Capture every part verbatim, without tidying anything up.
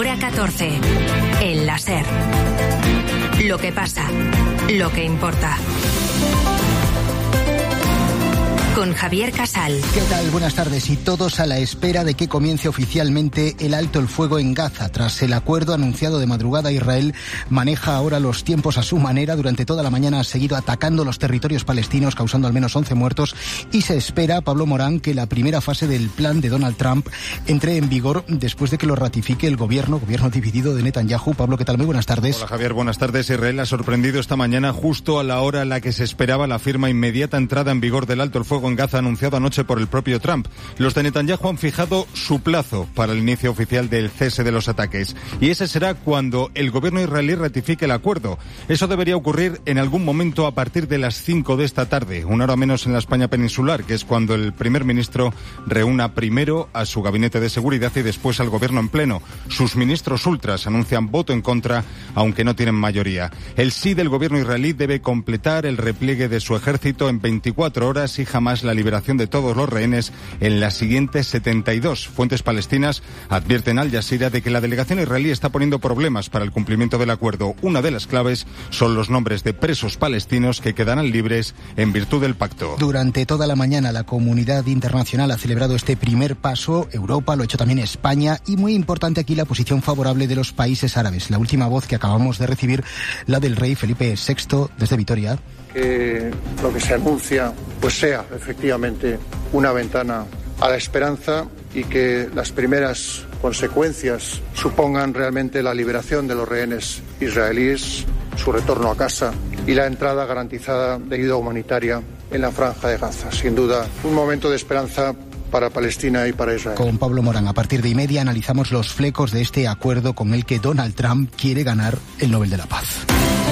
Hora catorce. El La SER. Lo que pasa, lo que importa. Con Javier Casal. ¿Qué tal? Buenas tardes. Y todos a la espera de que comience oficialmente el alto el fuego en Gaza. Tras el acuerdo anunciado de madrugada, Israel maneja ahora los tiempos a su manera. Durante toda la mañana ha seguido atacando los territorios palestinos, causando al menos once muertos. Y se espera, Pablo Morán, que la primera fase del plan de Donald Trump entre en vigor después de que lo ratifique el gobierno, gobierno dividido de Netanyahu. Pablo, ¿qué tal? Muy buenas tardes. Hola, Javier. Buenas tardes. Israel ha sorprendido esta mañana justo a la hora en la que se esperaba la firma inmediata entrada en vigor del alto el fuego en Gaza, anunciado anoche por el propio Trump. Los de Netanyahu han fijado su plazo para el inicio oficial del cese de los ataques. Y ese será cuando el gobierno israelí ratifique el acuerdo. Eso debería ocurrir en algún momento a partir de las cinco de esta tarde, una hora menos en la España peninsular, que es cuando el primer ministro reúna primero a su gabinete de seguridad y después al gobierno en pleno. Sus ministros ultras anuncian voto en contra, aunque no tienen mayoría. El sí del gobierno israelí debe completar el repliegue de su ejército en veinticuatro horas y jamás la liberación de todos los rehenes en las siguientes setenta y dos. Fuentes palestinas advierten al Jazeera de que la delegación israelí está poniendo problemas para el cumplimiento del acuerdo. Una de las claves son los nombres de presos palestinos que quedarán libres en virtud del pacto. Durante toda la mañana la comunidad internacional ha celebrado este primer paso. Europa lo ha hecho también España, y muy importante aquí la posición favorable de los países árabes. La última voz que acabamos de recibir, la del rey Felipe sexto desde Vitoria. Que lo que se anuncia pues sea efectivamente una ventana a la esperanza y que las primeras consecuencias supongan realmente la liberación de los rehenes israelíes, su retorno a casa y la entrada garantizada de ayuda humanitaria en la franja de Gaza. Sin duda, un momento de esperanza para Palestina y para Israel. Con Pablo Morán, a partir de y media analizamos los flecos de este acuerdo con el que Donald Trump quiere ganar el Nobel de la Paz.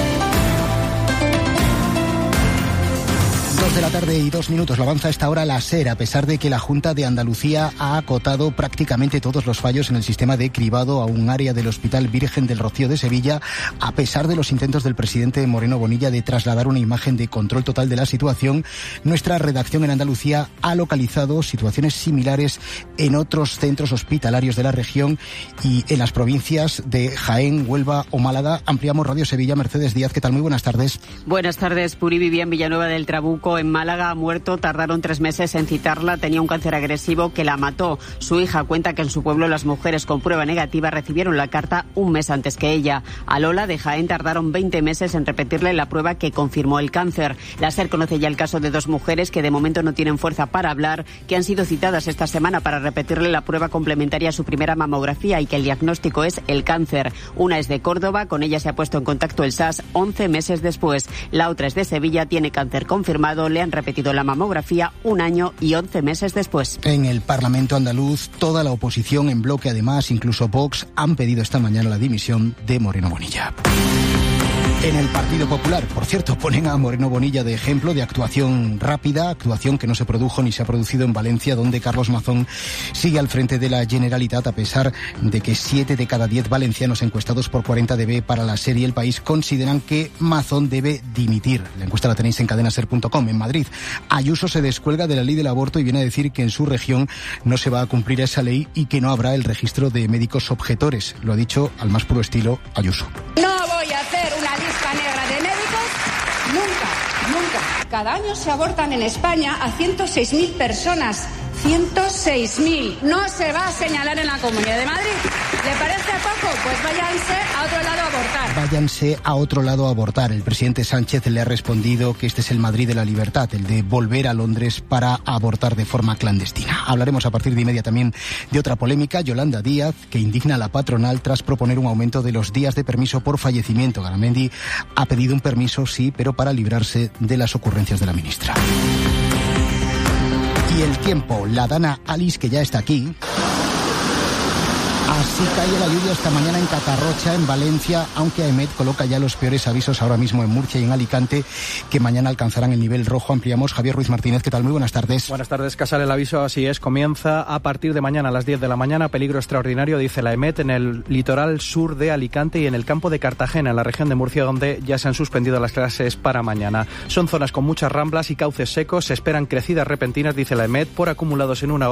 Dos de la tarde y dos minutos. Lo avanza a esta hora la SER, a pesar de que la Junta de Andalucía ha acotado prácticamente todos los fallos en el sistema de cribado a un área del Hospital Virgen del Rocío de Sevilla, a pesar de los intentos del presidente Moreno Bonilla de trasladar una imagen de control total de la situación. Nuestra redacción en Andalucía ha localizado situaciones similares en otros centros hospitalarios de la región y en las provincias de Jaén, Huelva o Málaga. Ampliamos Radio Sevilla. Mercedes Díaz, ¿qué tal? Muy buenas tardes. Buenas tardes. Puri vivía en Villanueva del Trabuco, en Málaga, ha muerto. Tardaron tres meses en citarla. Tenía un cáncer agresivo que la mató. Su hija cuenta que en su pueblo las mujeres con prueba negativa recibieron la carta un mes antes que ella. A Lola de Jaén tardaron veinte meses en repetirle la prueba que confirmó el cáncer. La SER conoce ya el caso de dos mujeres que de momento no tienen fuerza para hablar, que han sido citadas esta semana para repetirle la prueba complementaria a su primera mamografía y que el diagnóstico es el cáncer. Una es de Córdoba, con ella se ha puesto en contacto el S A S once meses después. La otra es de Sevilla, tiene cáncer confirmado. Le han repetido la mamografía un año y once meses después. En el Parlamento andaluz, toda la oposición en bloque, además, incluso Vox, han pedido esta mañana la dimisión de Moreno Bonilla. En el Partido Popular, por cierto, ponen a Moreno Bonilla de ejemplo de actuación rápida, actuación que no se produjo ni se ha producido en Valencia, donde Carlos Mazón sigue al frente de la Generalitat, a pesar de que siete de cada diez valencianos encuestados por cuarenta D B para la serie El País consideran que Mazón debe dimitir. La encuesta la tenéis en cadena ser punto com. En Madrid, Ayuso se descuelga de la ley del aborto y viene a decir que en su región no se va a cumplir esa ley y que no habrá el registro de médicos objetores. Lo ha dicho al más puro estilo Ayuso. No voy a hacer una lista negra de médicos, nunca, nunca. Cada año se abortan en España a ciento seis mil personas. ciento seis mil. No se va a señalar en la Comunidad de Madrid. ¿Le parece poco? Pues váyanse a otro lado a abortar. Váyanse a otro lado a abortar. El presidente Sánchez le ha respondido que este es el Madrid de la libertad, el de volver a Londres para abortar de forma clandestina. Hablaremos a partir de inmedia también de otra polémica, Yolanda Díaz, que indigna a la patronal tras proponer un aumento de los días de permiso por fallecimiento. Garamendi ha pedido un permiso, sí, pero para librarse de las ocurrencias de la ministra. Y el tiempo, la Dana Alice, que ya está aquí. Así cae la lluvia esta mañana en Catarrocha, en Valencia, aunque AEMET coloca ya los peores avisos ahora mismo en Murcia y en Alicante, que mañana alcanzarán el nivel rojo. Ampliamos. Javier Ruiz Martínez, ¿qué tal? Muy buenas tardes. Buenas tardes, Casal. El aviso así es, comienza a partir de mañana a las diez de la mañana. Peligro extraordinario, dice la AEMET, en el litoral sur de Alicante y en el campo de Cartagena, en la región de Murcia, donde ya se han suspendido las clases para mañana. Son zonas con muchas ramblas y cauces secos. Se esperan crecidas repentinas, dice la AEMET, por acumulados en una hora.